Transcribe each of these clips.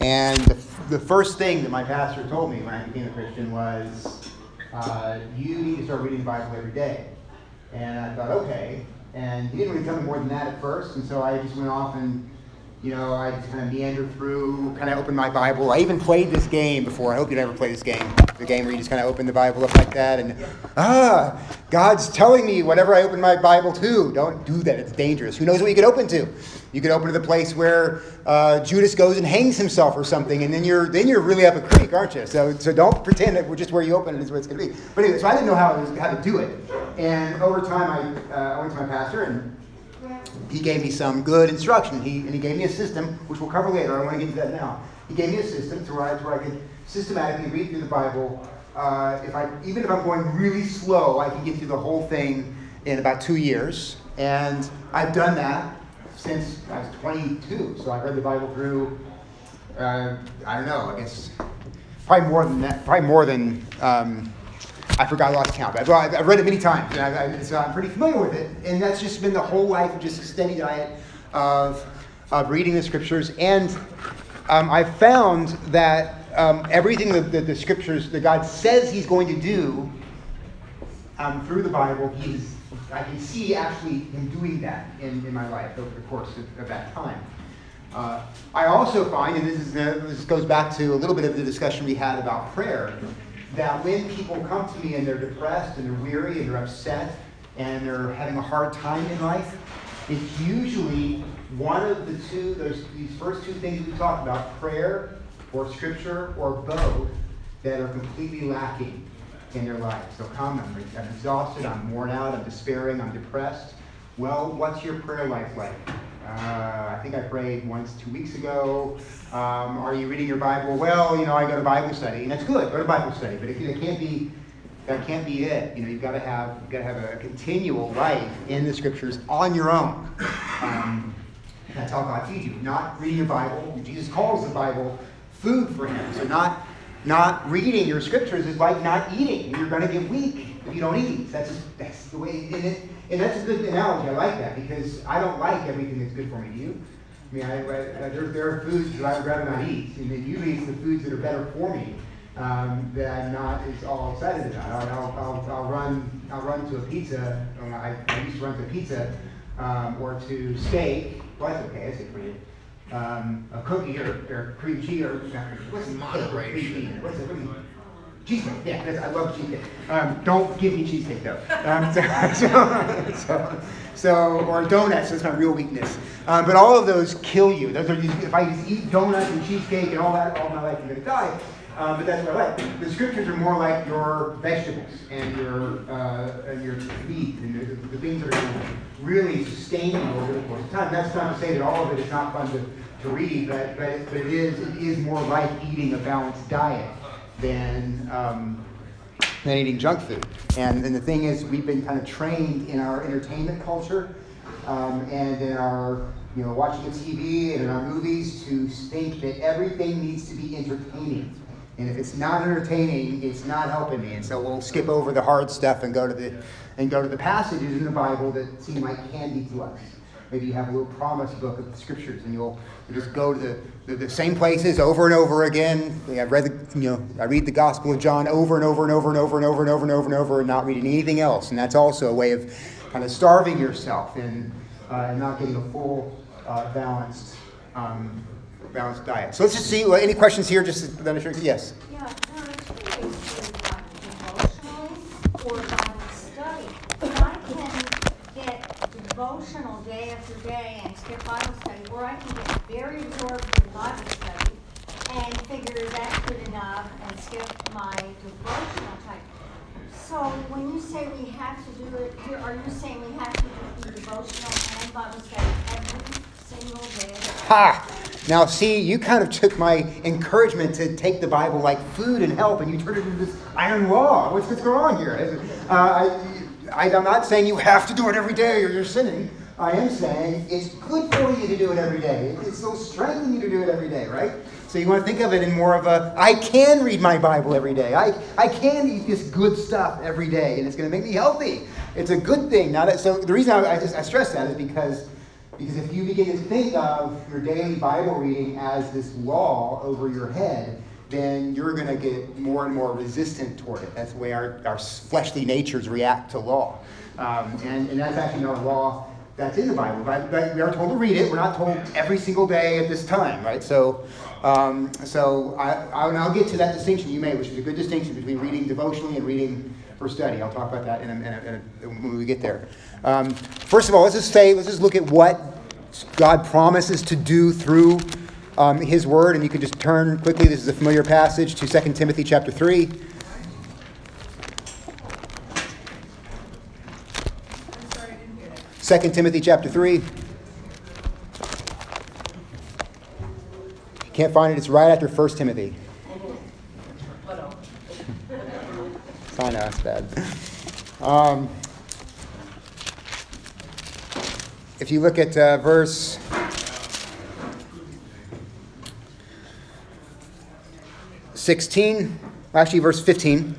And the first thing that my pastor told me when I became a Christian was, you need to start reading the Bible every day. And I thought, okay. And he didn't really tell me more than that at first. And so I just went off and, I just kind of meandered through, kind of opened my Bible. I even played this game before. I hope you never play this game. The game where you just kind of open the Bible up like that. And, God's telling me whatever I open my Bible to. Don't do that. It's dangerous. Who knows what you could open to? You could open to the place where Judas goes and hangs himself or something, and then you're really up a creek, aren't you? So don't pretend that just where you open it is where it's going to be. But anyway, so I didn't know how to do it. And over time, I went to my pastor, and he gave me some good instruction. He gave me a system, which we'll cover later. I don't want to get into that now. He gave me a system to where I could systematically read through the Bible. Even if I'm going really slow, I can get through the whole thing in about 2 years. And I've done that since I was 22. So I've read the Bible through, I don't know, I guess probably more than that. Probably more than, I forgot, I lost count. But I've read it many times, and so I'm pretty familiar with it. And that's just been the whole life of just a steady diet of reading the Scriptures. And I've found that everything that the Scriptures, that God says He's going to do through the Bible, I can see actually Him doing that in my life over the course of that time. I also find, and this goes back to a little bit of the discussion we had about prayer, that when people come to me and they're depressed and they're weary and they're upset and they're having a hard time in life, it's usually one of the two, these first two things we talked about, prayer or Scripture or both, that are completely lacking in their life. So come, I'm exhausted, I'm worn out, I'm despairing, I'm depressed. Well, what's your prayer life like? I think I prayed once 2 weeks ago. Are you reading your Bible? Well, I go to Bible study, and that's good. Go to Bible study, but that can't be it. You've got to have a continual life in the Scriptures on your own. That's how God feeds you. Not reading your Bible. Jesus calls the Bible food for Him. So not reading your Scriptures is like not eating. You're going to get weak if you don't eat. That's the way it is. And that's a good analogy. I like that because I don't like everything that's good for me. Do you? I mean, there are foods that I would rather not eat. And then usually it's the foods that are better for me that I'm not as all excited about. I'll run to a pizza. I used to run to pizza or to steak. Well, that's okay. That's it for you. A cookie or cream cheese or what's moderation? What's it? Cheesecake. Yeah, I love cheesecake. Don't give me cheesecake though. Or donuts. That's my real weakness. But all of those kill you. Those are if I just eat donuts and cheesecake and all that all my life, I'm going to die. But that's what I like. The Scriptures are more like your vegetables and your meat and the things that are going to really sustain you over the course of time. That's not to say that all of it is not fun to read, but it is more like eating a balanced diet than eating junk food. And the thing is, we've been kind of trained in our entertainment culture and in our watching the TV and in our movies to think that everything needs to be entertaining. And if it's not entertaining, it's not helping me. And so we'll skip over the hard stuff and go to the passages in the Bible that seem like candy to us. Maybe you have a little promise book of the Scriptures, and you'll just go to the same places over and over again. I read the Gospel of John over and over and over and over and over and over and over and over, and not reading anything else. And that's also a way of kind of starving yourself and not getting a full balanced diet. So let's just see. Any questions here? Just then, yes. Yeah, it's really devotionally or Bible study. I can get devotional day after day and skip Bible study, or I can get very absorbed in Bible study and figure that's good enough and skip my devotional type. So when you say we have to do it here, are you saying we have to do devotional and Bible study every single day? Ha! Now, see, you kind of took my encouragement to take the Bible like food and help, and you turned it into this iron law. What's going on here? I'm not saying you have to do it every day or you're sinning. I am saying it's good for you to do it every day. It's so strengthening you to do it every day, right? So you want to think of it in more of I can read my Bible every day. I can eat this good stuff every day, and it's going to make me healthy. It's a good thing. So the reason I stress that is because Because if you begin to think of your daily Bible reading as this law over your head, then you're going to get more and more resistant toward it. That's the way our fleshly natures react to law. And that's actually not a law that's in the Bible. But we are told to read it. We're not told every single day at this time, right? So I'll get to that distinction you made, which is a good distinction between reading devotionally and reading for study. I'll talk about that when we get there. First of all, let's just look at what God promises to do through His Word, and you can just turn quickly. This is a familiar passage to 2 Timothy chapter 3. I'm sorry, I didn't hear that. 2 Timothy chapter 3. If you can't find it, it's right after 1 Timothy. I know, that's bad. If you look at verse 16, actually verse 15,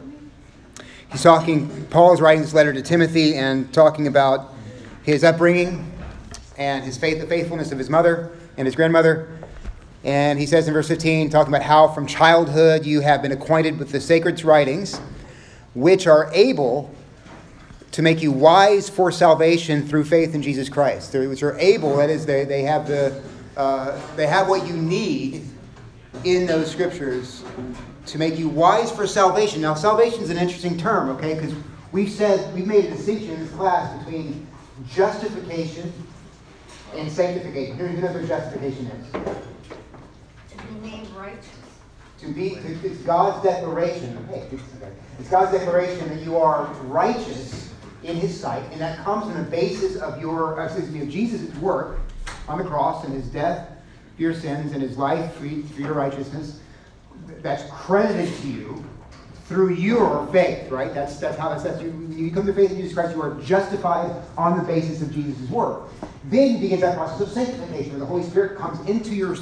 Paul is writing this letter to Timothy and talking about his upbringing and the faithfulness of his mother and his grandmother. And he says in verse 15, talking about how from childhood you have been acquainted with the sacred writings, which are able to make you wise for salvation through faith in Jesus Christ. Which are able, that is, they have what you need in those scriptures to make you wise for salvation. Now, salvation is an interesting term, okay? Because we've made a distinction in this class between justification and sanctification. Who knows what justification is? To be named righteous. It's God's declaration. It's God's declaration that you are righteous in His sight, and that comes on the basis of of Jesus' work on the cross and His death for your sins and His life for your righteousness. That's credited to you through your faith, right? That's how that's. When you come to faith in Jesus Christ, you are justified on the basis of Jesus' work. Then begins that process of sanctification, where the Holy Spirit comes into you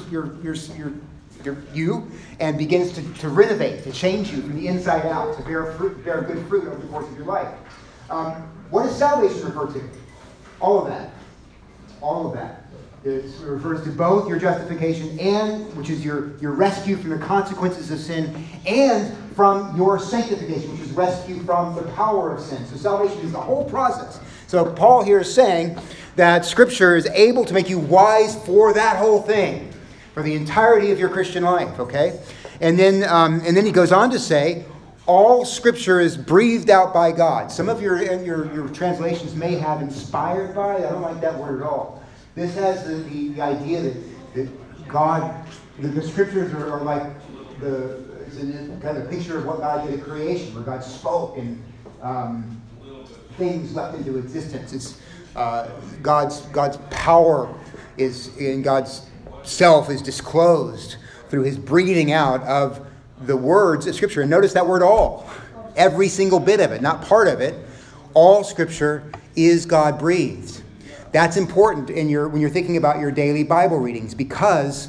and begins to renovate, to change you from the inside out, to bear good fruit over the course of your life. What does salvation refer to? All of that. All of that. It refers to both your justification which is your rescue from the consequences of sin, and from your sanctification, which is rescue from the power of sin. So salvation is the whole process. So Paul here is saying that Scripture is able to make you wise for that whole thing, for the entirety of your Christian life, okay? And then he goes on to say, all Scripture is breathed out by God. Some of your translations may have inspired by. I don't like that word at all. This has the idea that God, the Scriptures are like it's kind of a picture of what God did at creation, where God spoke and things leapt into existence. It's God's power is in God's self is disclosed through His breathing out of the words of Scripture. And notice that word all. Every single bit of it, not part of it. All Scripture is God-breathed. That's important when you're thinking about your daily Bible readings, because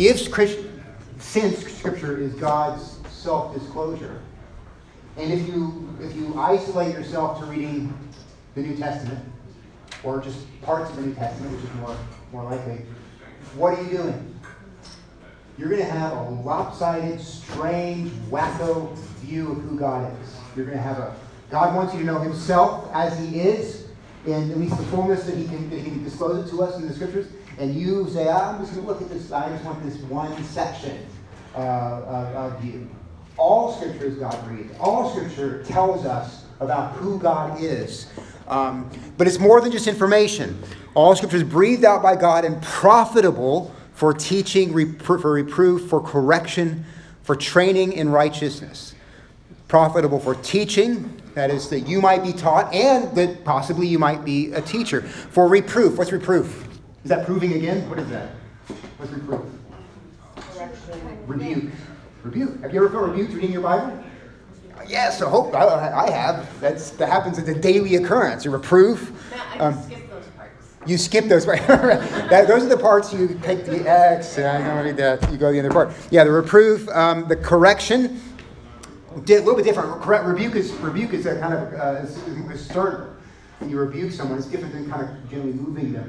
since Scripture is God's self-disclosure, and if you isolate yourself to reading the New Testament, or just parts of the New Testament, which is more likely, what are you doing? You're going to have a lopsided, strange, wacko view of who God is. You're going to have God wants you to know Himself as He is, in at least the fullness that He can disclose it to us in the Scriptures. And you say, I'm just going to look at this. I just want this one section of you. All Scripture is God-breathed. All Scripture tells us about who God is. But it's more than just information. All Scripture is breathed out by God and profitable for teaching, for reproof, for correction, for training in righteousness. Profitable for teaching, that is, that you might be taught, and that possibly you might be a teacher. For reproof. What's reproof? Is that proving again? What is that? What's reproof? Rebuke. Rebuke. Have you ever felt rebuked reading your Bible? Yes, I hope I have. That happens as a daily occurrence. A reproof. No, I just skip those parts. You skip those parts. Those are the parts you take the X. And I don't read that. You go to the other part. Yeah, the reproof, the correction. A little bit different. Rebuke is a kind of is sterner. When you rebuke someone, it's different than kind of generally moving them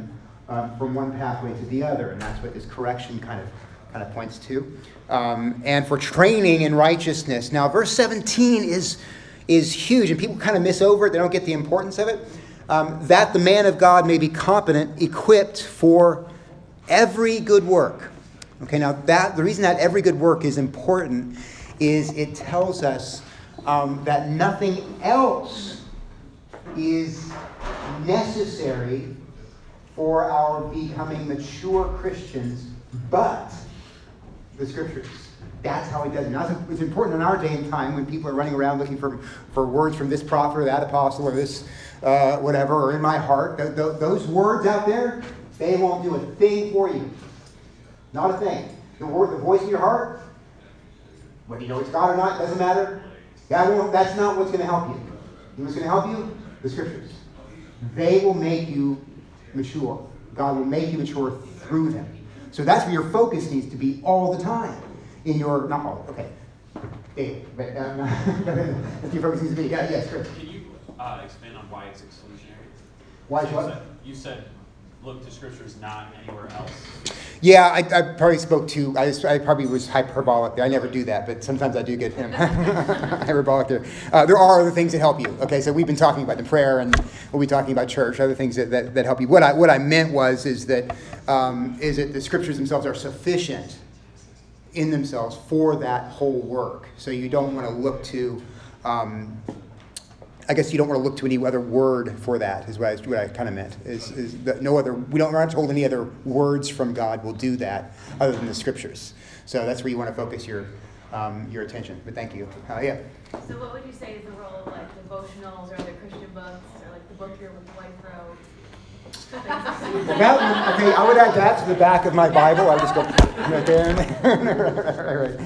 from one pathway to the other, and that's what this correction kind of points to. And for training in righteousness. Now, verse 17 is huge, and people kind of miss over it. They don't get the importance of it. That the man of God may be competent, equipped for every good work. Okay, now the reason that every good work is important is it tells us that nothing else is necessary for our becoming mature Christians but the Scriptures. That's how he does it. Now, it's important in our day and time when people are running around looking for words from this prophet or that apostle or this whatever, or in my heart. Those words out there, they won't do a thing for you. Not a thing. The voice in your heart, whether you know it's God or not, doesn't matter. That's not what's going to help you. You know what's going to help you? The Scriptures. They will make you mature. God will make you mature through them. So that's where your focus needs to be all the time. Not all, okay. Dave, but your focus needs to be, yes, Chris. Can you expand on why it's exclusionary? Why is what? You said, look to Scriptures, not anywhere else. Yeah, I probably spoke too. I probably was hyperbolic there. I never do that, but sometimes I do get hyperbolic there. There are other things that help you. Okay, so we've been talking about the prayer, and we'll be talking about church, other things that help you. What I meant is that the Scriptures themselves are sufficient in themselves for that whole work. So you don't want to look to. I guess you don't want to look to any other word for that, is what I kind of meant. Is that we're not told any other words from God will do that other than the Scriptures. So that's where you want to focus your attention. But thank you. Yeah. So what would you say is the role of like devotionals or other Christian books or like the book your wife wrote? I would add that to the back of my Bible. I just go right there and there.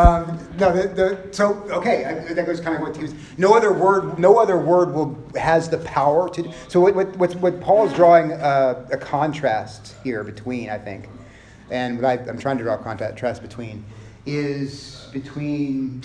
Right. That goes kind of what he was. No other word has the power to. So what Paul is drawing a contrast here between, I think, and what I'm trying to draw a contrast between is between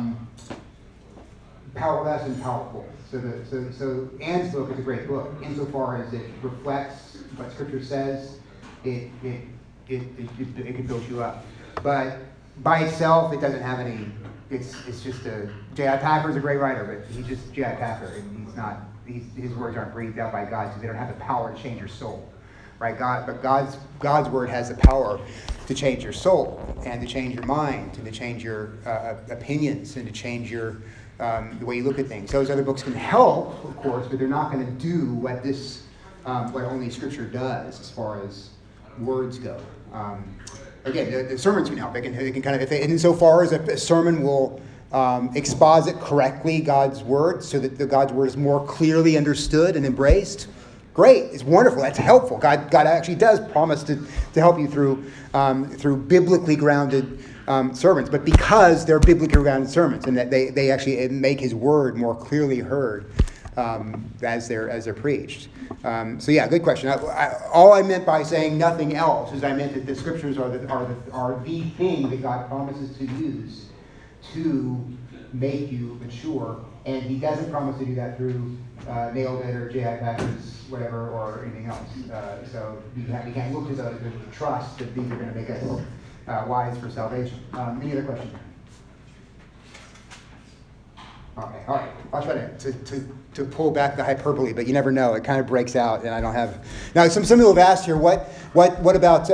powerless and powerful. So Anne's book is a great book insofar as it reflects what Scripture says. It can build you up, but by itself it doesn't have any. It's just J.I. Packer's a great writer, but he's just J.I. Packer, and he's not. His words aren't breathed out by God, so they don't have the power to change your soul, right? God's word has the power to change your soul and to change your mind and to change your opinions and to change your the way you look at things. Those other books can help, of course, but they're not going to do what what only Scripture does as far as words go. Again, the sermons can help. They can kind of, insofar as a sermon will exposit correctly God's word, so that God's word is more clearly understood and embraced. Great, it's wonderful. That's helpful. God actually does promise to help you through biblically grounded sermons, but because they're biblically grounded sermons, and that they actually make His word more clearly heard as they're preached. So yeah, good question. All I meant by saying nothing else is I meant that the Scriptures are the thing that God promises to use to make you mature, and He doesn't promise to do that through Nailed It or J.I. Packer's whatever or anything else. So we can't look to those with trust that these are going to make us wise for salvation. Any other questions? Okay, all right. I'll try to pull back the hyperbole, but you never know. It kind of breaks out, and I don't have. Now, some people have asked here, what about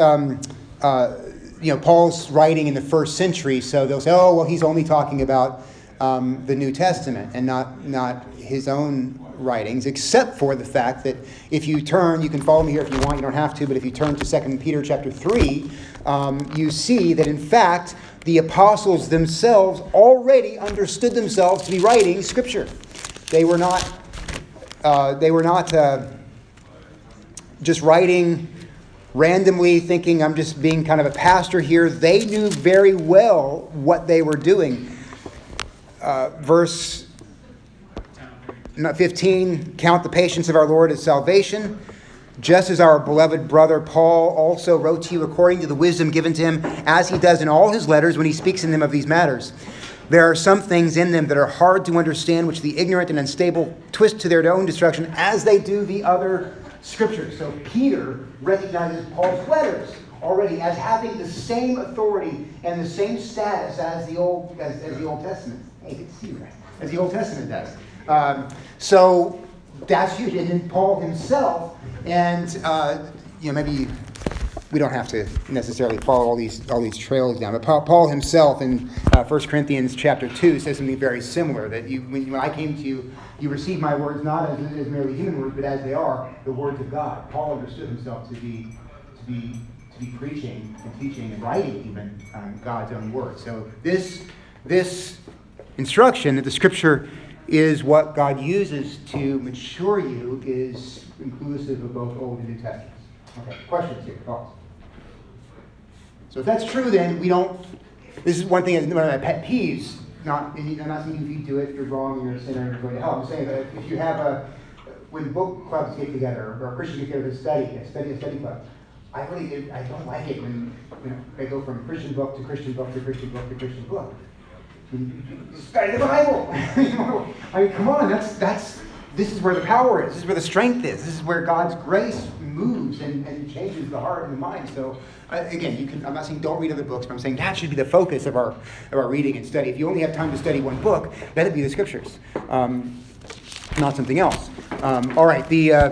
Paul's writing in the first century? So they'll say, oh, well, he's only talking about the New Testament and not his own writings, except for the fact that if you turn, you can follow me here if you want, you don't have to, but if you turn to 2 Peter chapter 3, you see that in fact the apostles themselves already understood themselves to be writing Scripture. They were not just writing randomly, thinking I'm just being kind of a pastor here. They knew very well what they were doing. Verse 15, count the patience of our Lord as salvation, just as our beloved brother Paul also wrote to you according to the wisdom given to him, as he does in all his letters when he speaks in them of these matters. There are some things in them that are hard to understand, which the ignorant and unstable twist to their own destruction, as they do the other Scriptures. So Peter recognizes Paul's letters already as having the same authority and the same status as the Old Testament. Hey, good to see you guys. As the Old Testament does. So that's huge. And then Paul himself, and maybe we don't have to necessarily follow all these trails down. But Paul himself in 1 Corinthians chapter 2 says something very similar, that when I came to you, you received my words not as merely human words, but as they are, the words of God. Paul understood himself to be preaching and teaching and writing even God's own words. So this instruction that the Scripture is what God uses to mature you is inclusive of both Old and New Testaments. Okay, questions here, thoughts? So if that's true, then we don't. This is one thing, one of my pet peeves. I'm not saying if you do it, you're wrong, you're a sinner, and you're going to hell. I'm saying that if you have when book clubs get together, or Christians get together to study club, I don't like it when they go from Christian book to Christian book to Christian book to Christian book. Study the Bible. I mean, come on, this is where the power is. This is where the strength is. This is where God's grace moves and changes the heart and the mind. So, again, I'm not saying don't read other books, but I'm saying that should be the focus of our reading and study. If you only have time to study one book, let it be the Scriptures, not something else. All right,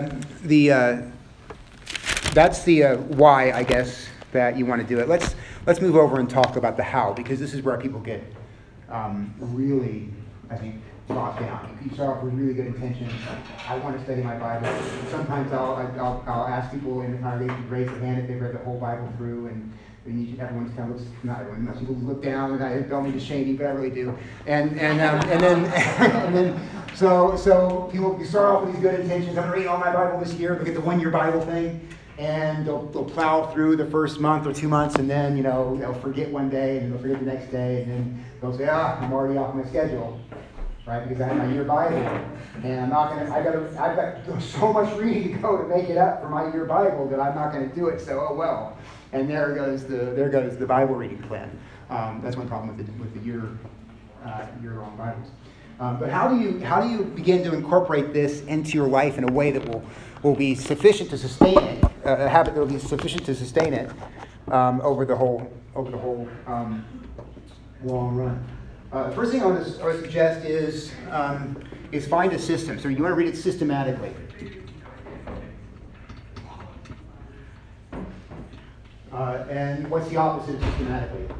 that's the why, I guess, that you want to do it. Let's move over and talk about the how, because this is where people get really, I think, bogged down. You start off with really good intentions. I want to study my Bible. Sometimes I'll ask people in the congregation to raise their hand if they've read the whole Bible through, and everyone's kind of looks. Not everyone. Most people look down, and I don't mean to shame you, but I really do. And then so people, you start off with these good intentions. I'm going to read all my Bible this year. Look at the 1-year Bible thing. And they'll plow through the first month or 2 months, and then they'll forget one day, and then they'll forget the next day, and then they'll say, I'm already off my schedule, right? Because I have my year Bible, and I've got so much reading to go to make it up for my year Bible that I'm not going to do it. So well, and there goes the Bible reading plan. That's one problem with the year-long Bibles. But how do you begin to incorporate this into your life in a way that will be sufficient to sustain it, a habit that will be sufficient to sustain it over the whole long run? First thing I would suggest is find a system. So you want to read it systematically. And what's the opposite of systematically?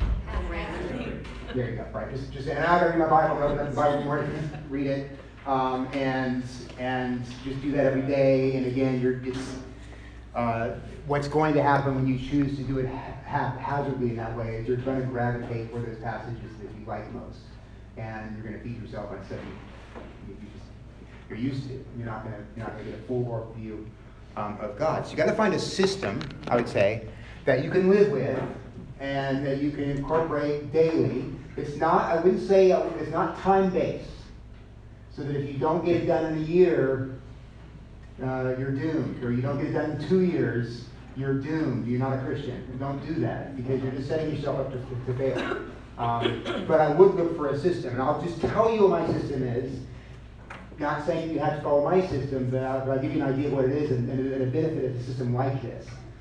There you go. Right. Just and I gotta read my Bible. Open up the Bible morning, read it, and just do that every day. And again, what's going to happen when you choose to do it haphazardly in that way is you're going to gravitate for those passages that you like most, and you're going to feed yourself on study. You're used to it. You're not going to get a full view of God. So you got to find a system, I would say, that you can live with and that you can incorporate daily. It's not time-based, so that if you don't get it done in a year, you're doomed. Or you don't get it done in 2 years, you're doomed. You're not a Christian. And don't do that, because you're just setting yourself up to fail. But I would look for a system, and I'll just tell you what my system is. Not saying you have to follow my system, but I'll give you an idea of what it is and a benefit of a system like this.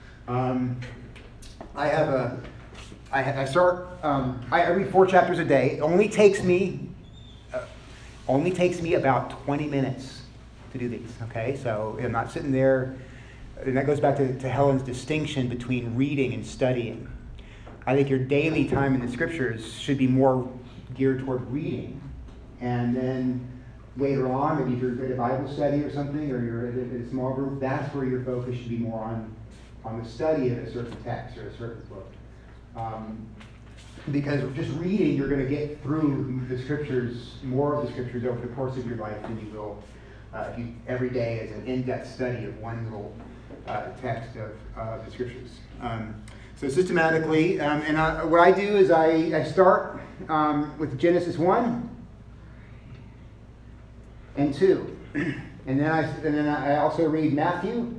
I read 4 chapters a day. It only takes me about 20 minutes to do these. Okay, so I'm not sitting there, and that goes back to Helen's distinction between reading and studying. I think your daily time in the Scriptures should be more geared toward reading, and then later on, maybe if you're at a Bible study or something, or you're at a small group, that's where your focus should be more on the study of a certain text or a certain book. Because just reading, you're going to get through the Scriptures, more of the Scriptures over the course of your life than you will if you every day is an in-depth study of one little text of the Scriptures. So systematically, what I do is I start with Genesis 1 and 2, and then I also read Matthew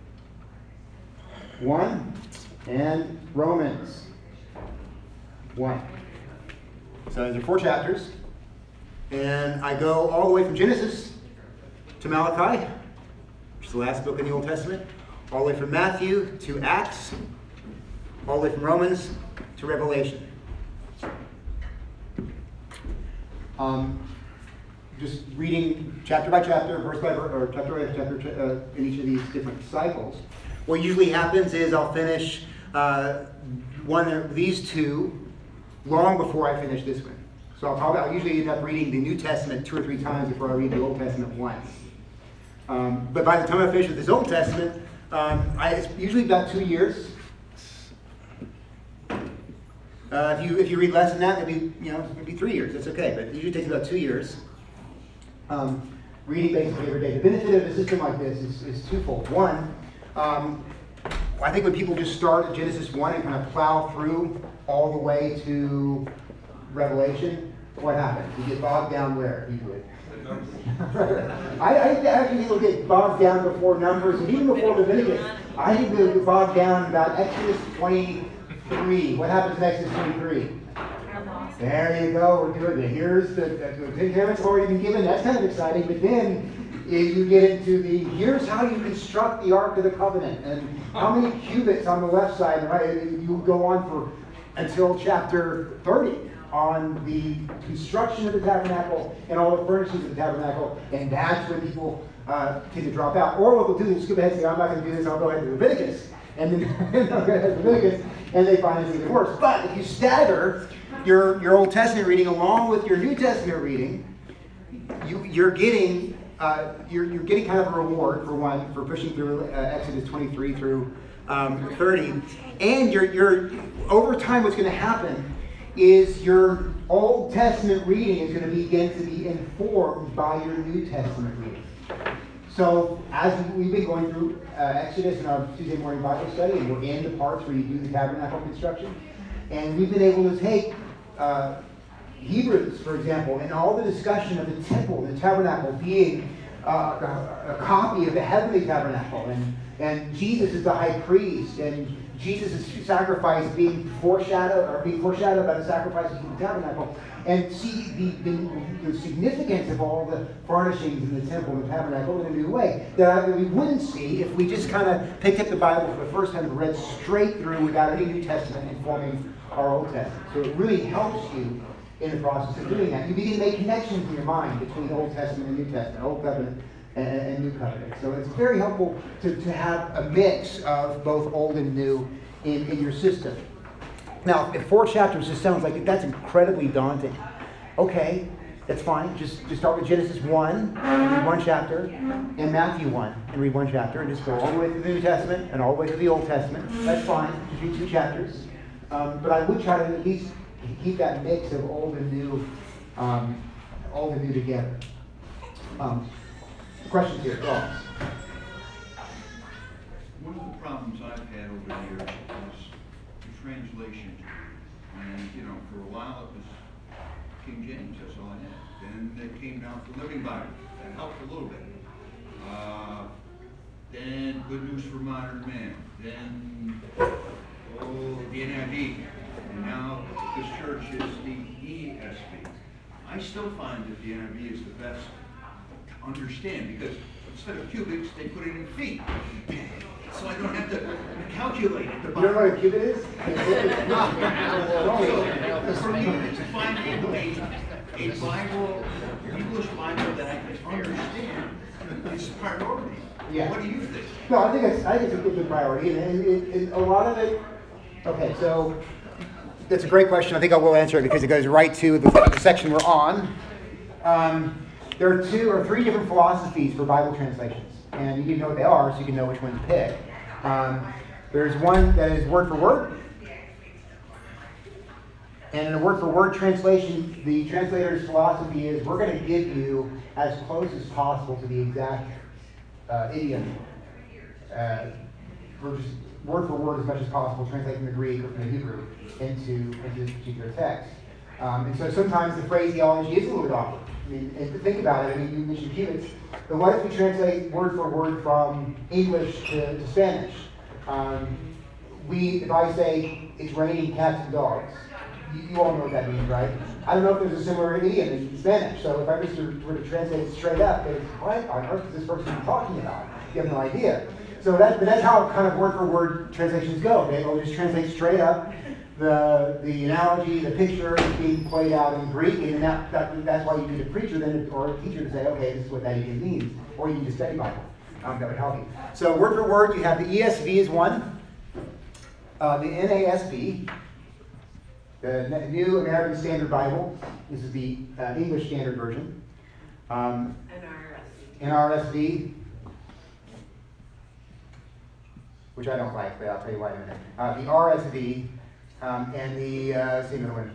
1 and Romans 1. So there are 4 chapters, and I go all the way from Genesis to Malachi, which is the last book in the Old Testament, all the way from Matthew to Acts, all the way from Romans to Revelation. Just reading chapter by chapter, verse by verse, or chapter by chapter in each of these different cycles. What usually happens is I'll finish one of these two long before I finish this one. So I'll usually end up reading the New Testament 2 or 3 times before I read the Old Testament once. But by the time I finish with this Old Testament, it's usually about 2 years. If you read less than that, maybe 3 years. That's okay, but it usually takes about 2 years. Reading basically every day. The benefit of a system like this is twofold. One, I think when people just start at Genesis 1 and kind of plow through all the way to Revelation, what happens? You get bogged down where, usually? I actually people get bogged down before Numbers and even before Leviticus. I think they get bogged down about Exodus 23. What happens in Exodus 23? There you go, we're doing it. Here's the Ten Commandments already been given. That's kind of exciting. But then you get into here's how you construct the Ark of the Covenant and how many cubits on the left side and right. You go on until chapter 30 on the construction of the tabernacle and all the furnishings of the tabernacle. And that's when people tend to drop out. Or what they'll do is skip ahead and say, I'm not going to do this, I'll go ahead to Leviticus. And then they'll go ahead to Leviticus, and they find it's even worse. But if you stagger your Old Testament reading along with your New Testament reading, you're getting kind of a reward for pushing through Exodus 23 through 30, and you're over time. What's going to happen is your Old Testament reading is going to begin to be informed by your New Testament reading. So as we've been going through Exodus in our Tuesday morning Bible study, and we're in the parts where you do the tabernacle construction, and we've been able to take Hebrews, for example, and all the discussion of the temple, the tabernacle being a copy of the heavenly tabernacle, and Jesus is the high priest, and Jesus' sacrifice being foreshadowed by the sacrifices of the tabernacle, and see the significance of all the furnishings in the temple and the tabernacle in a new way that we wouldn't see if we just kind of picked up the Bible for the first time and read straight through without any New Testament informing our Old Testament. So it really helps you in the process of doing that. You begin to make connections in your mind between Old Testament and New Testament, Old Covenant and New Covenant. So it's very helpful to have a mix of both old and new in your system. Now, if 4 chapters just sounds like that's incredibly daunting. Okay, that's fine. Just start with Genesis 1 and read 1 chapter, and Matthew 1 and read 1 chapter, and just go all the way through the New Testament and all the way through the Old Testament. That's fine. Just read 2 chapters. But I would try to at least keep that mix of old and new together. Questions here? Thoughts? One of the problems I've had over the years is the translation. And, for a while it was King James, that's all I had. Then it came down to Living Bible. That helped a little bit. Then Good News for Modern Man. Then, the NIV. And now this church is the ESV. I still find that the NIV is the best to understand because instead of cubics, they put it in feet. So I don't have to calculate it. You don't know what a cubit is? So for me to find a Bible, English Bible that I can understand is priority. Yeah. What do you think? No, I think it's a good priority, and a lot of it. Okay, so that's a great question. I think I will answer it because it goes right to the section we're on. There are 2 or 3 different philosophies for Bible translations, and you need to know what they are so you can know which one to pick. There's one that is word for word, and in a word for word translation, the translator's philosophy is we're going to give you as close as possible to the exact idiom. We're just word for word as much as possible, translate from the Greek or from the Hebrew into this particular text. And so sometimes the phraseology is a little bit awkward. I mean, if you think about it, you mentioned cubits, but what if we translate word for word from English to Spanish? If I say it's raining cats and dogs, you all know what that means, right? I don't know if there's a similar idiom in Spanish, so if I just were to translate it straight up, it's what on earth is this person talking about? You have no idea. So that's how kind of word for word translations go. They'll just translate straight up the analogy, the picture is being played out in Greek, and that's why you need a preacher then or a teacher to say, okay, this is what that idiom means, or you need to study Bible. That would help you. So word for word, you have the ESV is one, the NASB, the New American Standard Bible. This is the English Standard Version. NRSV, which I don't like, but I'll tell you why in a minute. The RSV, and the, let's see another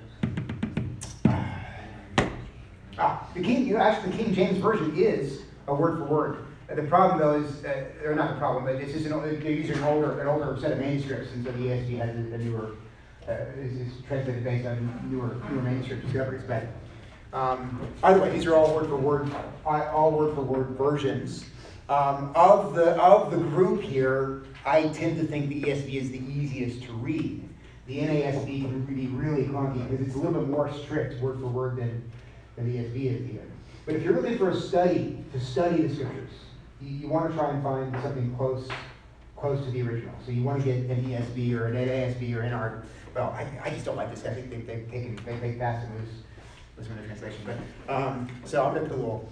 one. The King James Version is a word for word. The problem though is, or not the problem, but it's just they're using an older set of manuscripts, and so the ESV has a newer, is translated based on newer manuscript discoveries. But either way, these are all word for word versions. Of the group here, I tend to think the ESV is the easiest to read. The NASB can be really clunky because it's a little bit more strict word for word than the ESV is even. But if you're looking for to study the scriptures, you want to try and find something close to the original. So you want to get an ESV or an NASB or NR. Well, I just don't like this. I think they take fast and loose in the translation. But so I'm going to put a little.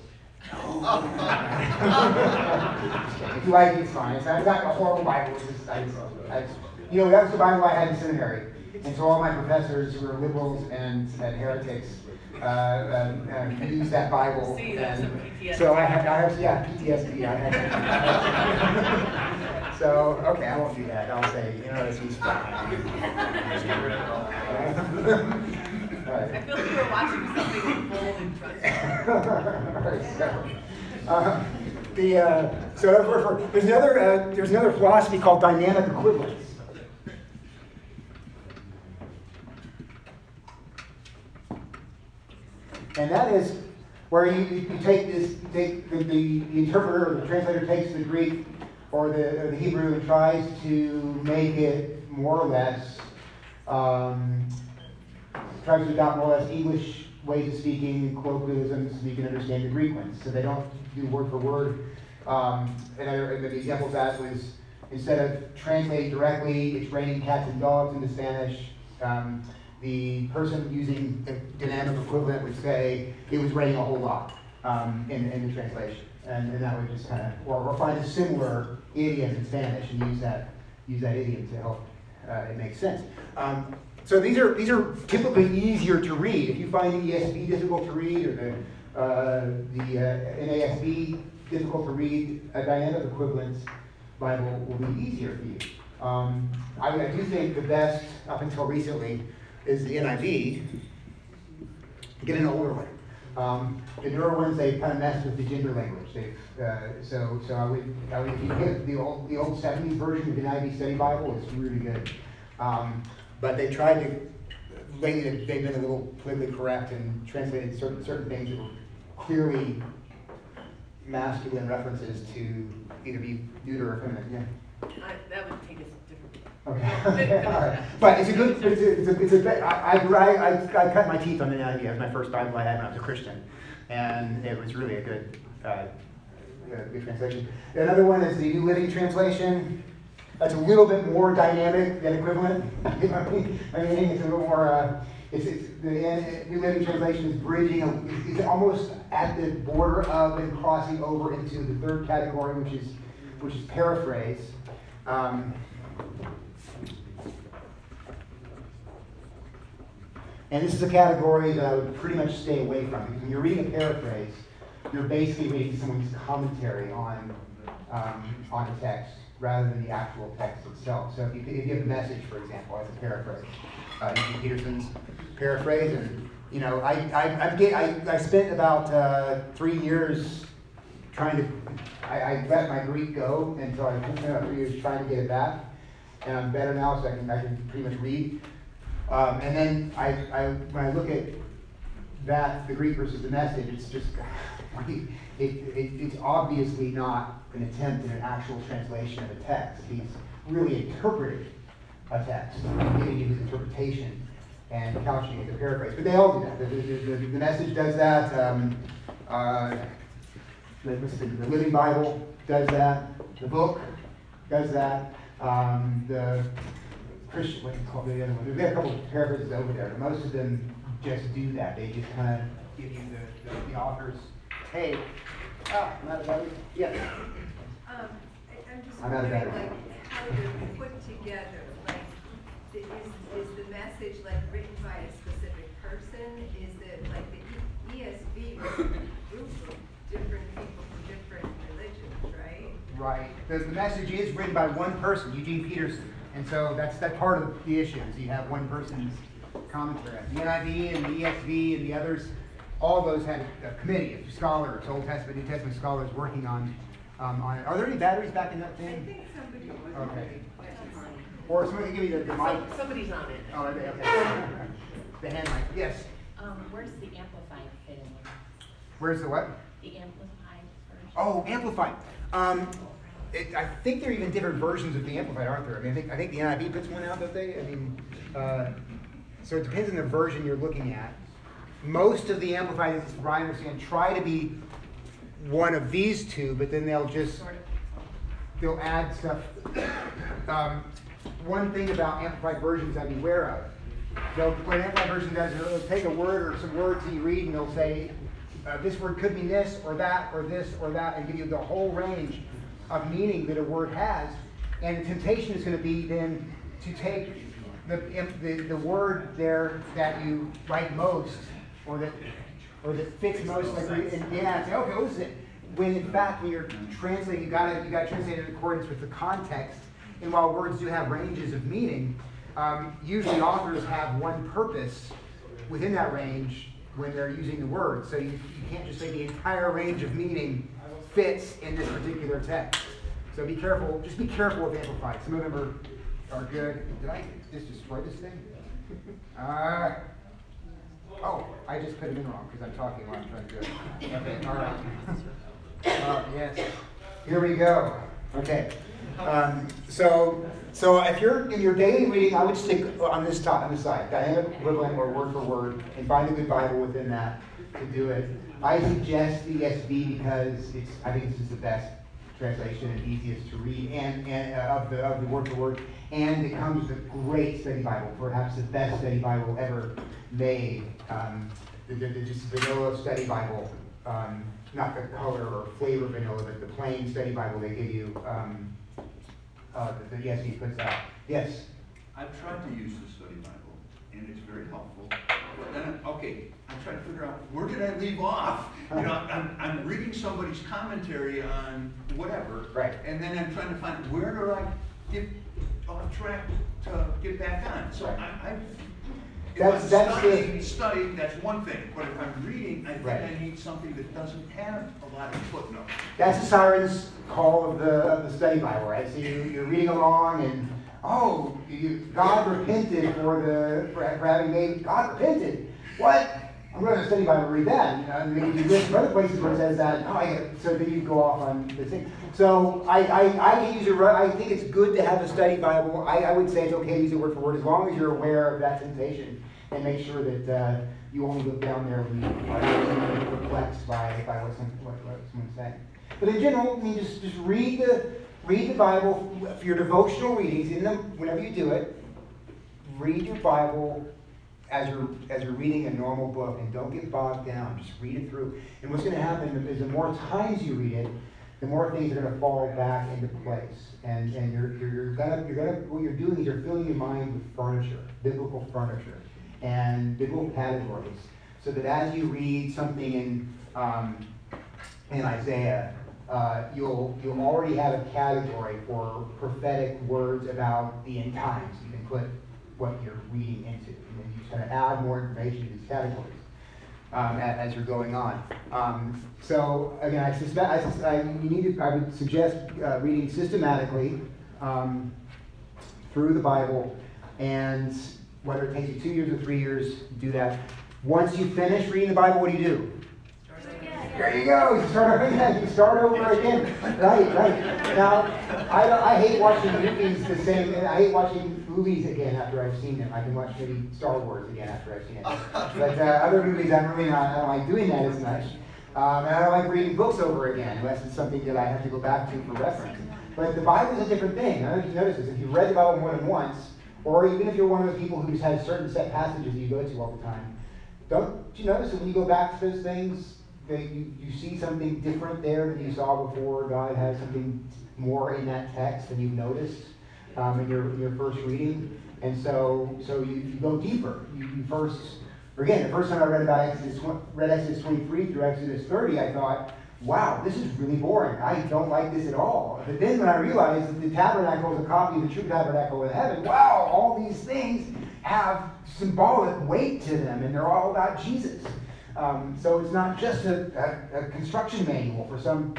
If you like it, it's fine. It's not a horrible Bible. It's just, that was the Bible I had in seminary. And so all my professors who were liberals and heretics used that Bible. See, that's some PTSD. So I have PTSD. So, okay, I won't do that. I'll say, this is fine. Right. I feel like you were watching something bold and trustworthy. There's another philosophy called dynamic equivalence. And that is where you take the interpreter or the translator takes the Greek or the Hebrew and tries to make it more or less tries to adopt more or less English ways of speaking, colloquialisms, so you can understand the Greek ones. So they don't do word for word. And the example of that was, instead of translating directly, it's raining cats and dogs into Spanish, the person using the dynamic equivalent would say, it was raining a whole lot in the translation. And that would just kind of, or find a similar idiom in Spanish and use that idiom to help it make sense. So these are typically easier to read. If you find the ESV difficult to read or the NASB difficult to read, a dynamic equivalence Bible will be easier for you. I do think the best, up until recently, is the NIV. Get an older one. The newer ones, they kind of messed with the gender language. So I would if you get the old 70s version of the NIV Study Bible, it's really good. But they tried to, lately they've been a little politically correct and translated certain things that were clearly masculine references to either be neuter or feminine. Yeah. That would take us differently. Okay. All right. But it's a good. I cut my teeth on the NIV. It was my first Bible I had when I was a Christian, and it was really a good translation. Another one is the New Living Translation. That's a little bit more dynamic than equivalent. You know what I mean? It's a little more. The New Living Translation is bridging. It's almost at the border of and crossing over into the third category, which is paraphrase. And this is a category that I would pretty much stay away from, because when you're reading a paraphrase, you're basically reading someone's commentary on a text rather than the actual text itself. So if you have a message, for example, as a paraphrase, E.P. Peterson's paraphrase, and I spent about 3 years trying to. I let my Greek go until I spent about 3 years trying to get it back, and I'm better now, so I can pretty much read. And then when I look at the Greek versus the Message, it's just it's obviously not an attempt at an actual translation of a text. He's really interpreting a text, giving you his interpretation and couching it as a paraphrase. But they all do that. The Message does that. The Living Bible does that. The book does that. The Christian, what do you call the other one? We've got a couple of paraphrases over there, but most of them just do that. They just kind of give you the author's take. Not a battery? Yes. I'm just I'm out of wondering, battery. like, how they're put together, like, is the message like written by a specific person? Is it like the ESV was a group of different people from different religions, right? Right. The message is written by one person, Eugene Peterson. And so that's part of the issue, is you have one person's commentary. The NIV and the ESV and the others, all those had a committee of scholars, Old Testament, New Testament scholars working on it. Are there any batteries back in that I thing? think somebody was. Okay. Or somebody give me the mic. Somebody's on it. Oh, are they? Okay. The hand mic. Yes. Where's the amplified fit in? Where's the what? The amplified version. Oh, amplified. I think there are even different versions of the amplified, aren't there? I mean, I think the NIV puts one out, don't they? I mean, so it depends on the version you're looking at. Most of the amplified, as I understand, try to be one of these two, but then they'll add stuff. One thing about amplified versions I'd be aware of. What an amplified version does is it'll take a word or some words that you read, and they'll say, this word could mean this or that or this or that, and give you the whole range of meaning that a word has. And the temptation is going to be then to take the word there that you like most, or that fits most, like say, okay, what is it? When in fact, when you're translating, you got to translate it in accordance with the context. And while words do have ranges of meaning, usually authors have one purpose within that range when they're using the word. So you can't just say the entire range of meaning fits in this particular text. So be careful. Just be careful with amplified. Some of them are good. Did I just destroy this thing? Oh, I just put it in wrong because I'm talking while I'm trying to do it. Okay, all right. Yes. Here we go. Okay. So if you're in your daily reading, I would stick on this side, dynamic equivalent or word for word, and find a good Bible within that to do it. I suggest the ESV because I think this is the best translation and easiest to read, and of the word for word, and it comes with a great study Bible, perhaps the best study Bible ever made. Just vanilla study Bible, not the color or flavor vanilla, but the plain study Bible they give you. The ESV puts out. Yes? I've tried to use the study Bible, and it's very helpful. But then, I'm trying to figure out, where did I leave off? You know, I'm reading somebody's commentary on whatever, Right. And then I'm trying to find, where do I get off track to get back on? So Right. if I'm the studying, that's one thing. But if I'm reading, I think Right. I need something that doesn't have a lot of footnotes. That's the siren's call of the study Bible, right? So you're reading along, and God repented for having made. God repented. What? I'm going to study Bible and read that. And then you list other places where it says that. So then you go off on this thing. So I use I think it's good to have a study Bible. I would say it's okay to use it word for word as long as you're aware of that temptation and make sure that you only look down there when you are perplexed by what someone's saying. But in general, I mean, just read the Bible for your devotional readings. Whenever you do it, read your Bible as you're reading a normal book, and don't get bogged down. Just read it through. And what's going to happen is the more times you read it, the more things are going to fall back into place. And what you're doing is you're filling your mind with furniture, biblical furniture, and biblical categories, so that as you read something in Isaiah, you'll already have a category for prophetic words about the end times. You can put what you're reading into, and then you just kind of add more information to these categories as you're going on. So again, I would suggest reading systematically through the Bible, and whether it takes you 2 years or 3 years, do that. Once you finish reading the Bible, what do? There you go. You start over again. Right. Now, I hate watching movies the same. I hate watching movies again after I've seen them. I can watch maybe Star Wars again after I've seen it. But other movies, I don't like doing that as much. And I don't like reading books over again, unless it's something that I have to go back to for reference. But the Bible is a different thing. I don't know if you notice this. If you've read the Bible more than once, or even if you're one of those people who just has certain set passages that you go to all the time, don't you notice that when you go back to those things, that you see something different there than you saw before? God has something more in that text than you've noticed in your first reading. And so you go deeper. You first, again, the first time I read Exodus 23 through Exodus 30, I thought, wow, this is really boring. I don't like this at all. But then when I realized that the tabernacle is a copy of the true tabernacle in heaven, wow, all these things have symbolic weight to them, and they're all about Jesus. So it's not just a construction manual for some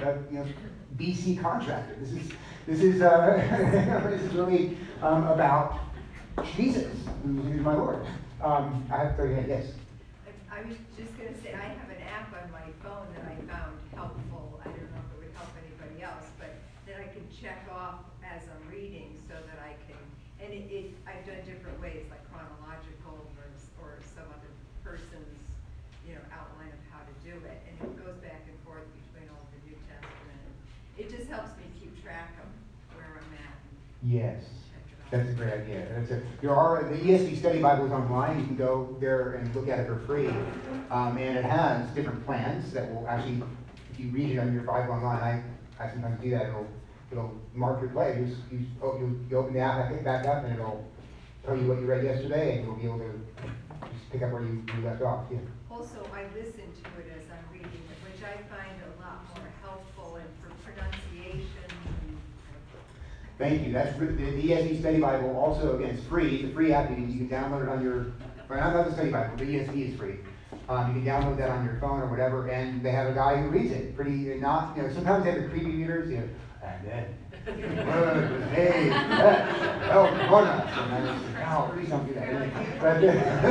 BC contractor. This is this is really about Jesus, who's my Lord. I have 30 minutes. Yes. I was just going to say, I have an app on my phone that I found helpful. I don't know if it would help anybody else, but that I can check off as I'm reading so that I can, and I've done different ways, like chronological or some other person's, outline of how to do it. And it goes back and forth between Old and New Testament. It just helps me keep track of where I'm at. Yes. That's a great idea. The ESV Study Bible is online. You can go there and look at it for free. And it has different plans that will actually, if you read it on your Bible online, I sometimes do that. It'll mark your place. You open the app, back up, and it'll tell you what you read yesterday, and you'll be able to just pick up where you left off. Yeah. Also, I listen to it as I'm reading it, which I find a lot more helpful and for pronunciation. Thank you. That's the ESV Study Bible. Also, again, it's free. It's a free app. You can download it on your. Well, not the Study Bible. The ESV is free. You can download that on your phone or whatever, and they have a guy who reads it. Sometimes they have the creepy readers. And then, hey, oh, please don't do that.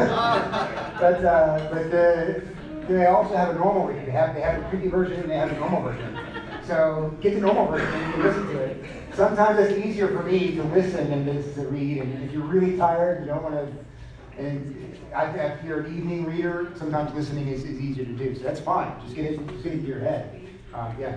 But they also have a normal reading. They have a creepy version and they have a normal version. So get the normal version and you can listen to it. Sometimes it's easier for me to listen than it is to read. And if you're really tired, you don't want to. And if you're an evening reader, sometimes listening is easier to do. So that's fine. Just get it into your head. Yeah.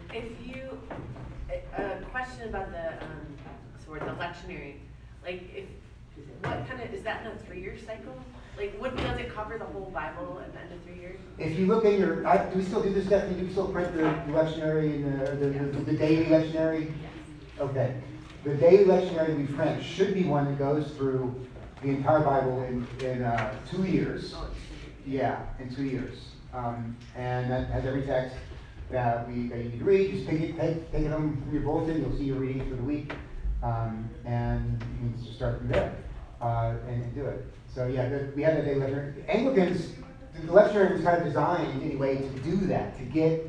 A question about the lectionary. What kind of, is that in a 3-year cycle? Does it cover the whole Bible at the end of 3 years? If you look in your, do we still do this, Stephanie? Do we still print the lectionary and the daily lectionary? Yes. Okay. The daily lectionary we print should be one that goes through the entire Bible in 2 years. Oh, Yeah, in 2 years. And that has every text that you can read. Just take it home from your bulletin. You'll see your readings for the week. And you can just start from there and do it. So yeah, we have the daily lectionary. Anglicans, the lectionary was kind of designed anyway to do that, to get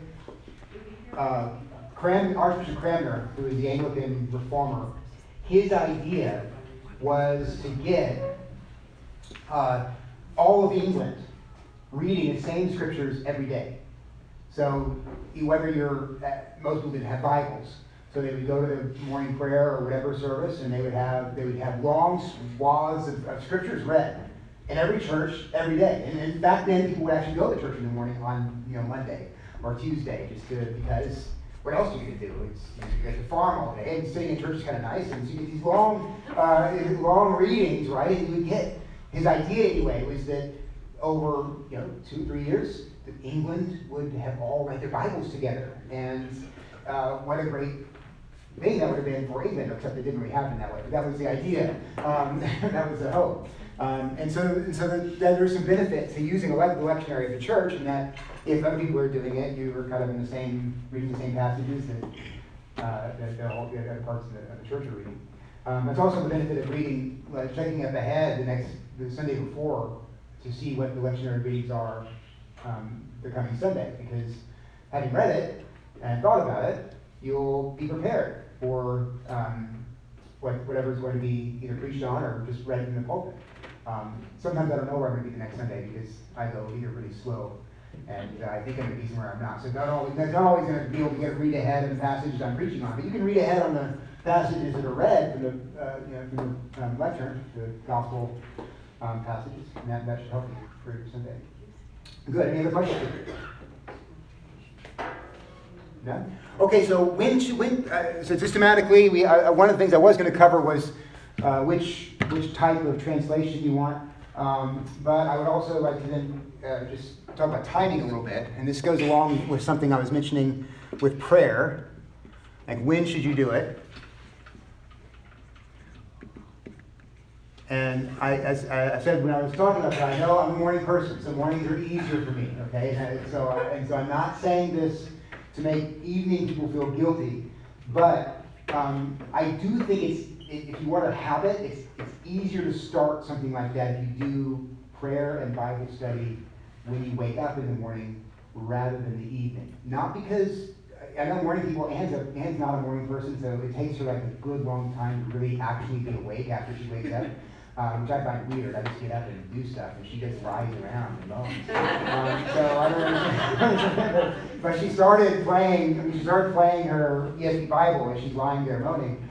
Archbishop Cranmer, who is the Anglican reformer, his idea was to get all of England reading the same scriptures every day. So whether most people didn't have Bibles, so they would go to the morning prayer or whatever service, and they would have long swaths of scriptures read in every church every day. And back then, people would actually go to church in the morning on Monday or Tuesday, because what else are you going to do? You're at the farm all day, and sitting in church is kind of nice, and so you get these long readings, right? And you would get, his idea anyway was that over 2-3 years, that England would have all read their Bibles together, and what a great thing that would have been for England, except it didn't really happen that way. But that was the idea. That was the hope. And so there's some benefit to using the lectionary of the church, in that if other people are doing it, you were kind of reading the same passages that all the other parts of the church are reading. It's also the benefit of reading, checking up ahead the Sunday before to see what the lectionary readings are the coming Sunday, because having read it and thought about it, you'll be prepared for whatever is going to be either preached on or just read in the pulpit. Sometimes I don't know where I'm going to be the next Sunday because I go either really slow, and I think I'm going to be somewhere I'm not. So not always going to be able to read ahead of the passages I'm preaching on, but you can read ahead on the passages that are read from the lecture, the gospel passages, and that should help you for your Sunday. Good. Any other questions? No? Okay, so so systematically, one of the things I was going to cover was which type of translation you want. But I would also like to then just talk about timing a little bit. And this goes along with something I was mentioning with prayer. Like, when should you do it? And as I said when I was talking about that, I know I'm a morning person, so mornings are easier for me, okay? And so I'm not saying this to make evening people feel guilty, but I do think if you want a habit, it's easier to start something like that if you do prayer and Bible study when you wake up in the morning rather than the evening. Not because, I know morning people, Anne's not a morning person, so it takes her like a good long time to really actually be awake after she wakes up. Which I find weird. I just get up and do stuff, and she just lies around and moans. So I don't understand. But she started playing her ESV Bible, and she's lying there moaning.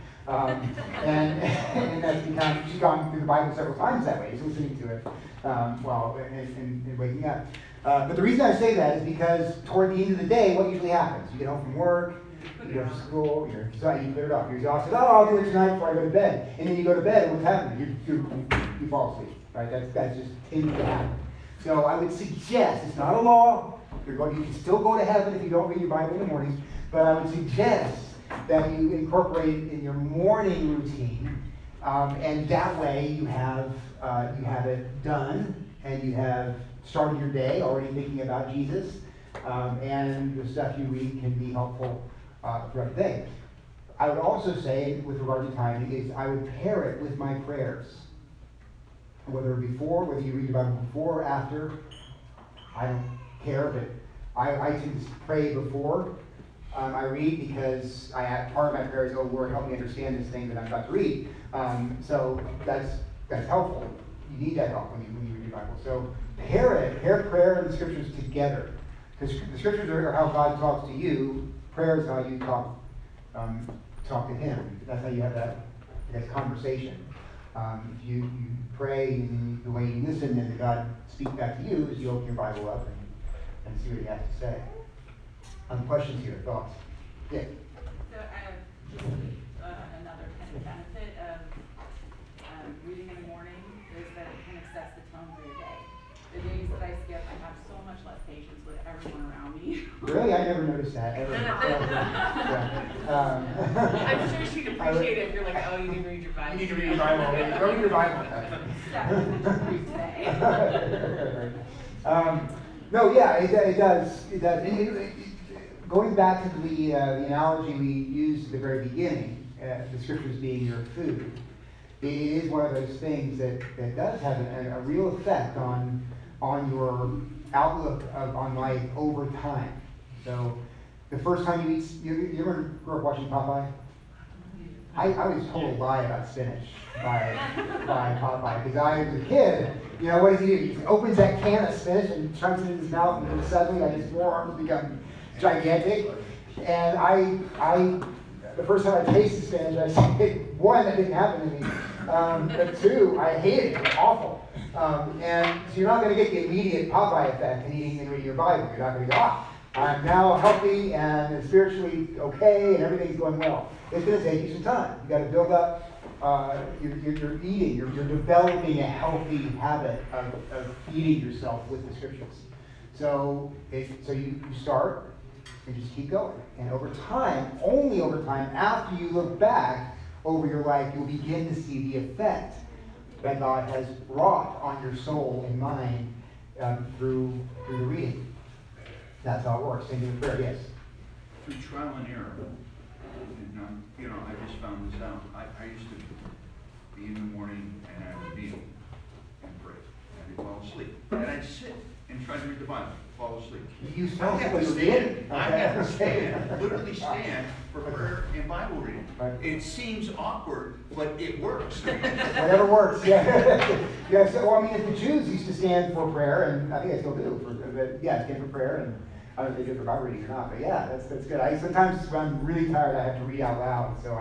And that's she's gone through the Bible several times that way, just listening to it and waking up. But the reason I say that is because toward the end of the day, what usually happens? You get home from work, you go to school, you clear it up. You're exhausted. Oh, I'll do it tonight before I go to bed. And then you go to bed, and what's happening? You fall asleep. Right? That's just tends to happen. So I would suggest, it's not a law. You can still go to heaven if you don't read your Bible in the morning. But I would suggest that you incorporate it in your morning routine, and that way you have it done, and you have started your day already thinking about Jesus, and the stuff you read can be helpful throughout the day. I would also say, with regard to timing, is I would pair it with my prayers. Whether you read the Bible before or after, I don't care, but I tend to pray before I read, because part of my prayer is, oh Lord, help me understand this thing that I'm about to read. So that's helpful. You need that help when you read your Bible. So pair prayer and the scriptures together. Because the scriptures are how God talks to you. Prayer is how you talk to Him. That's how you have that conversation. If you pray, and the way you listen, and God speaks back to you, is you open your Bible up and see what He has to say. Questions here, thoughts? Yeah. So just another kind of benefit of reading in the morning is that it kind of sets the tone for your day. The days that I skip, I have so much less patience with everyone around me. Really? I never noticed that ever. I'm sure she'd appreciate it if you're like, oh, you need to read your Bible. You need to read your Bible. Go read your Bible. No, yeah, it does. It does. Going back to the analogy we used at the very beginning, the scriptures being your food, it is one of those things that does have a real effect on your outlook on life over time. So the first time you eat, you ever grew up watching Popeye? I was told a lie about spinach by Popeye, because I was a kid. What does he do? He opens that can of spinach and chunks it in his mouth, and then suddenly his forearms become gigantic. And the first time I tasted spinach, I said, one, that didn't happen to me. But two, I hated it. It was awful. And so you're not going to get the immediate Popeye effect in eating and reading your Bible. You're not going to go, I'm now healthy and spiritually okay and everything's going well. It's going to take you some time. You've got to build up you're eating. You're developing a healthy habit of feeding yourself with the scriptures. So you start and just keep going. And over time, only over time, after you look back over your life, you'll begin to see the effect that God has wrought on your soul and mind through the reading. That's how it works. Same thing with prayer, yes? Through trial and error. And, I just found this out. I used to be in the morning and I would kneel and pray. And I'd fall asleep. And I'd sit and try to read the Bible, fall asleep. You fell asleep. I had to stand, literally stand for prayer and Bible reading. Right. It seems awkward, but it works. Whatever works, yeah. Yeah. So, the Jews used to stand for prayer, and I think I still do. Stand for prayer, and I don't know if they do for Bible reading or not, but yeah, that's good. Sometimes when I'm really tired, I have to read out loud, so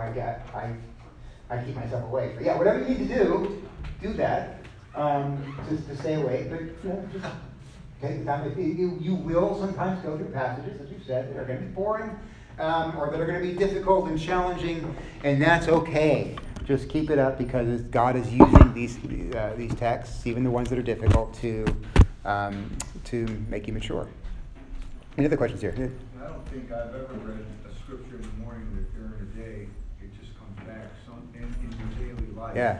I keep myself awake. But yeah, whatever you need to do that to stay awake. But just take the time. You will sometimes go through passages, as you said, that are going to be boring. or that are going to be difficult and challenging, and that's okay. Just keep it up because God is using these texts, even the ones that are difficult, to make you mature. Any other questions here? I don't think I've ever read a scripture in the morning that during the day it just comes back in your daily life. Yeah.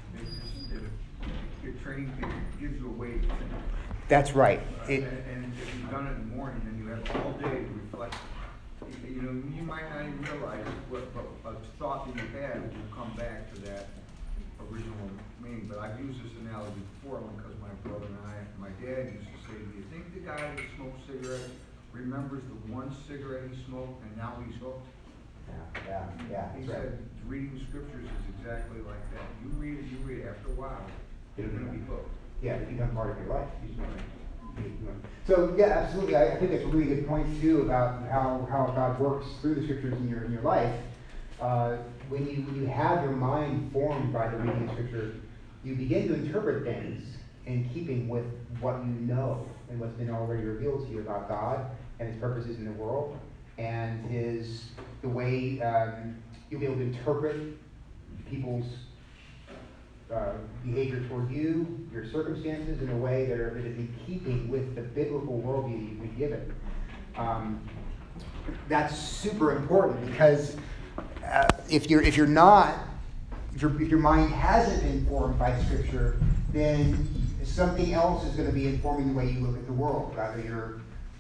It gives you a way to think. That's right. And if you've done it in the morning, then you have all day to reflect. You know, you might not even realize what a thought that you had will come back to that original meaning. But I've used this analogy before because my brother and my dad used to say, do you think the guy that smoked cigarettes remembers the one cigarette he smoked and now he's hooked? Yeah. He said, reading scriptures is exactly like that. You read it, after a while, you're going to be hooked. Yeah, it becomes part of your life. So yeah, absolutely. I think that's a really good point too about how God works through the scriptures in your life. When you have your mind formed by the reading of scripture, you begin to interpret things in keeping with what you know and what's been already revealed to you about God and His purposes in the world and the way you'll be able to interpret people's behavior toward you, your circumstances, in a way that is in keeping with the biblical worldview you've been given. That's super important because if your mind hasn't been formed by Scripture, then something else is going to be informing the way you look at the world. Either your,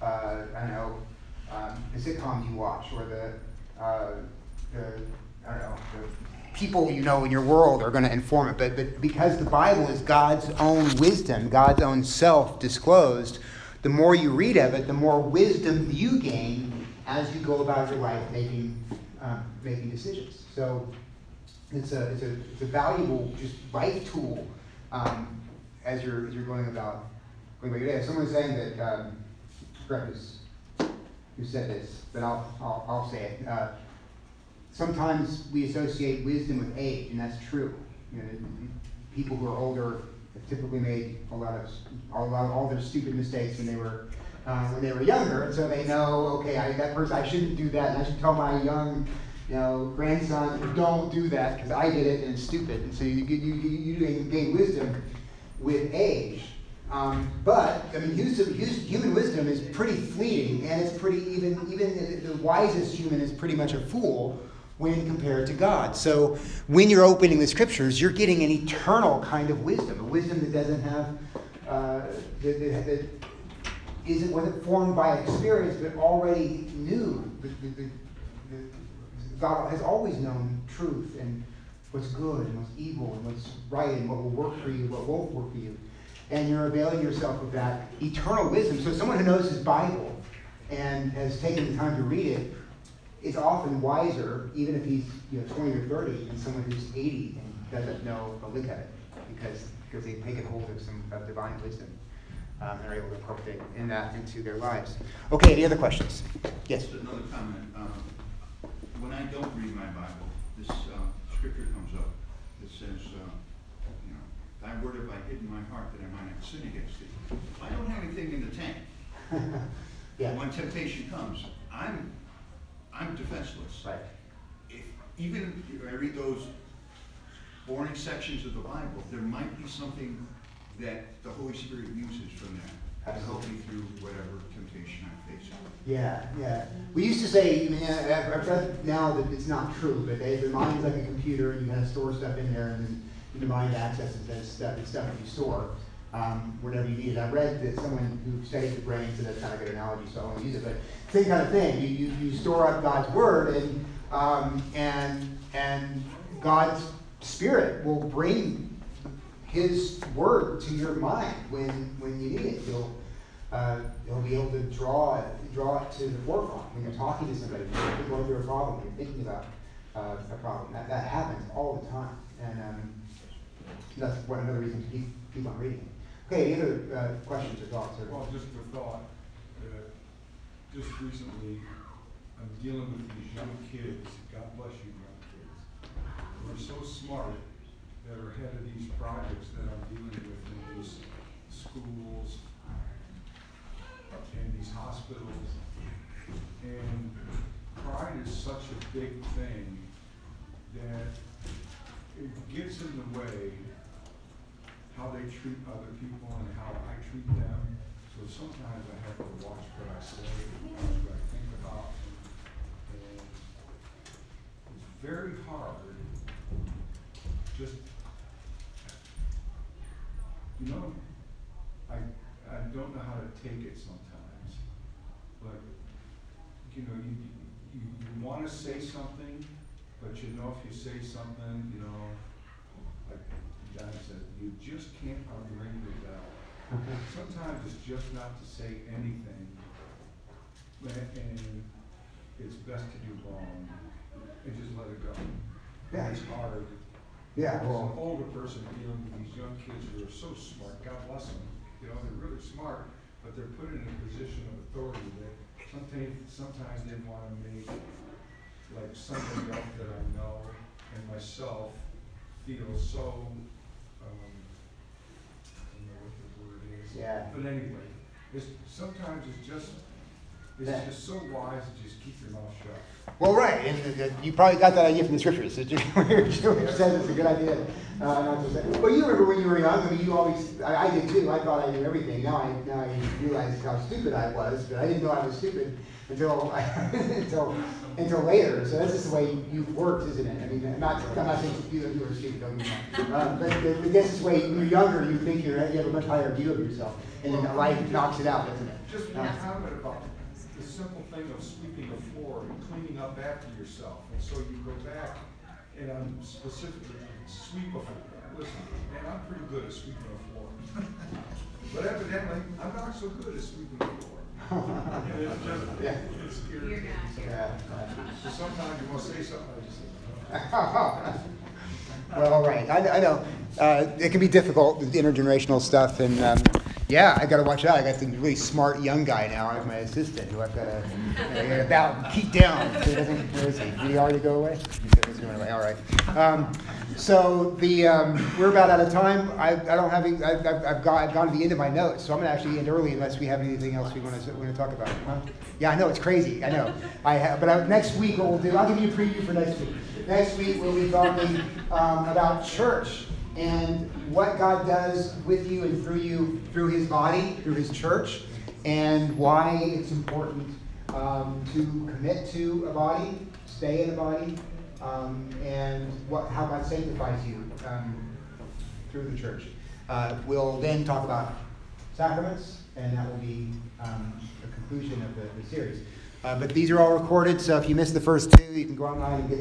the sitcoms you watch, or the people you know in your world are going to inform it. But because the Bible is God's own wisdom, God's own self disclosed, the more you read of it, the more wisdom you gain as you go about your life making decisions. So it's a valuable just life tool as you're going about your day. Someone was saying that who said this, but I'll say it. Sometimes we associate wisdom with age, and that's true. You know, people who are older have typically made all their stupid mistakes when they were younger, and so they know, okay, I shouldn't do that, and I should tell my young, grandson, don't do that because I did it and it's stupid. And so you gain wisdom with age. But I mean, human wisdom is pretty fleeting, and it's pretty even the wisest human is pretty much a fool when compared to God. So when you're opening the scriptures, you're getting an eternal kind of wisdom, a wisdom that doesn't have that wasn't formed by experience, but already knew. God has always known truth and what's good and what's evil and what's right and what will work for you, what won't work for you. And you're availing yourself of that eternal wisdom. So someone who knows his Bible and has taken the time to read it is often wiser, even if he's 20 or 30, than someone who's 80 and doesn't know a lick of it, because they've taken hold of some divine wisdom and are able to incorporate that into their lives. Okay, any other questions? Yes? Just another comment. When I don't read my Bible, this scripture comes up that says, thy word have I hid in my heart that I might not sin against thee. I don't have anything in the tank. Yeah. When temptation comes, I'm defenseless. Right. Even if I read those boring sections of the Bible, there might be something that the Holy Spirit uses from that to help me through whatever temptation I face. Yeah. We used to say, I've read now that it's not true, but the mind's like a computer, and you kind of store stuff in there, and then the mind accesses that stuff that you store whenever you need it. I read that someone who studies the brain, so that's not a good analogy, so I won't use it, but same kind of thing. You store up God's word, and God's Spirit will bring His word to your mind when you need it. You'll be able to draw it to the forefront when you're talking to somebody, when you're going through a problem, when you're thinking about a problem. That happens all the time, and that's another reason to keep on reading. Okay, any other questions or thoughts? Well, just a thought. Just recently, I'm dealing with these young kids. God bless you, young kids. Who are so smart that are head of these projects that I'm dealing with in these schools and these hospitals. And prior is such a big thing that it gets in the way how they treat other people and how I treat them. So sometimes I have to watch what I say, watch what I think about. And it's very hard. Just, you know, I don't know how to take it sometimes. But, you know, you want to say something, but you know if you say something, you know, like John said, you just can't unring the bell. Sometimes it's just not to say anything, and it's best to do wrong and just let it go. Yeah. It's hard. Yeah, As well- an older person dealing with these young kids who are so smart, God bless them, you know, they're really smart, but they're put in a position of authority that sometimes they want to make like somebody else that I know and myself feel so, I don't know what the word is. Yeah. But anyway, sometimes it's just so wise to just keep your mouth shut. Well, right, and you probably got that idea from the scriptures. That Jewish says it's a good idea. Not to say. Well, you remember when you were young. I mean, you always. I did too. I thought I knew everything. Now I realize how stupid I was, but I didn't know I was stupid until until later. So that's just the way you've worked, isn't it? I mean, I'm not saying you were stupid. Don't get me wrong. But I guess this way, when you're younger, you think you have a much higher view of yourself, and then life knocks it out, doesn't it? Just one comment about the simple thing of sweeping the floor and cleaning up after yourself. And so you go back, and I'm specifically sweep a floor. Listen, man, I'm pretty good at sweeping a floor. But evidently, I'm not so good at sweeping the floor. And it's just, it's irritating. So sometimes you want to say something, I just say, Well, all right. I know. It can be difficult with intergenerational stuff, and yeah, I got to watch out. I got the really smart young guy now as my assistant, who I've got to keep down. So he doesn't. Where is he? Did he already go away? He's going away. All right. So we're about out of time. I've gone to the end of my notes, so I'm going to actually end early unless we have anything else we want to talk about. Huh? Yeah, I know it's crazy. I know. But next week, what we'll do, I'll give you a preview for next week. Next week, we'll be talking about church and what God does with you and through you, through His body, through His church, and why it's important to commit to a body, stay in a body, and how God sanctifies you through the church. We'll then talk about sacraments, and that will be the conclusion of the series. But these are all recorded, so if you missed the first two, you can go online and get